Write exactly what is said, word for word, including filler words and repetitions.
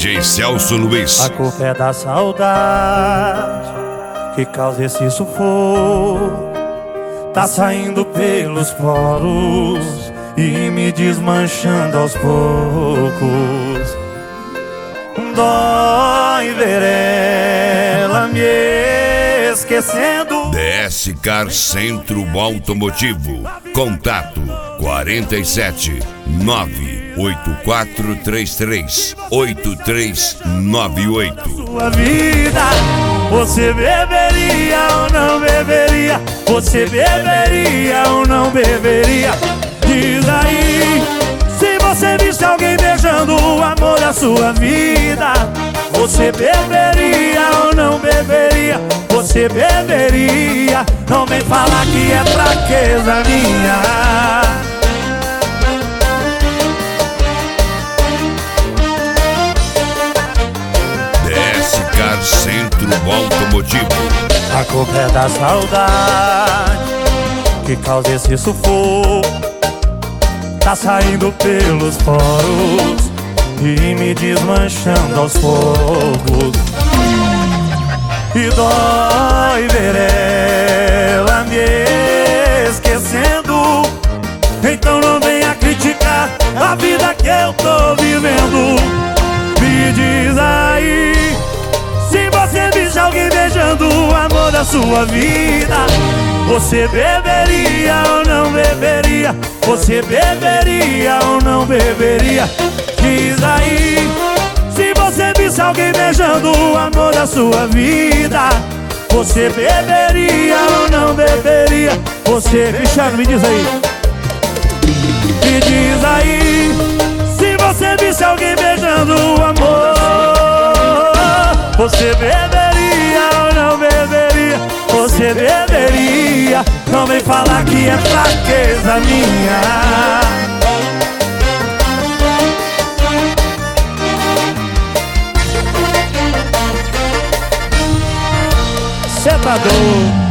J Celso Luiz. A culpa é da saudade que causa esse sufoco. Tá saindo pelos poros e me desmanchando aos poucos. Dói ver ela me esquecendo. D S Car Centro Automotivo. Contato quarenta e sete, nove oito quatro três três, oito três nove oito. Sua vida, você beberia ou não beberia? Você beberia ou não beberia? Diz aí, se você visse alguém beijando o amor da sua vida, você beberia ou não beberia? Você beberia? Não vem falar que é fraqueza minha. D S Car Centro Automotivo. A culpa é da saudade que causa esse sufoco. Tá saindo pelos poros e me desmanchando aos poucos. E dói ver ela me esquecendo. Então não venha criticar a vida que eu tô vivendo. Me diz aí, se você visse alguém beijando o amor da sua vida, você beberia ou não beberia? Você beberia ou não beberia? Diz aí, se você visse alguém beijando o amor da sua vida, você beberia ou não beberia? Você, Cristiano, me diz aí. Me diz aí, se você visse alguém beijando o amor, você beberia ou não beberia? Você beberia? Não vem falar que é fraqueza minha. Cê tá doido?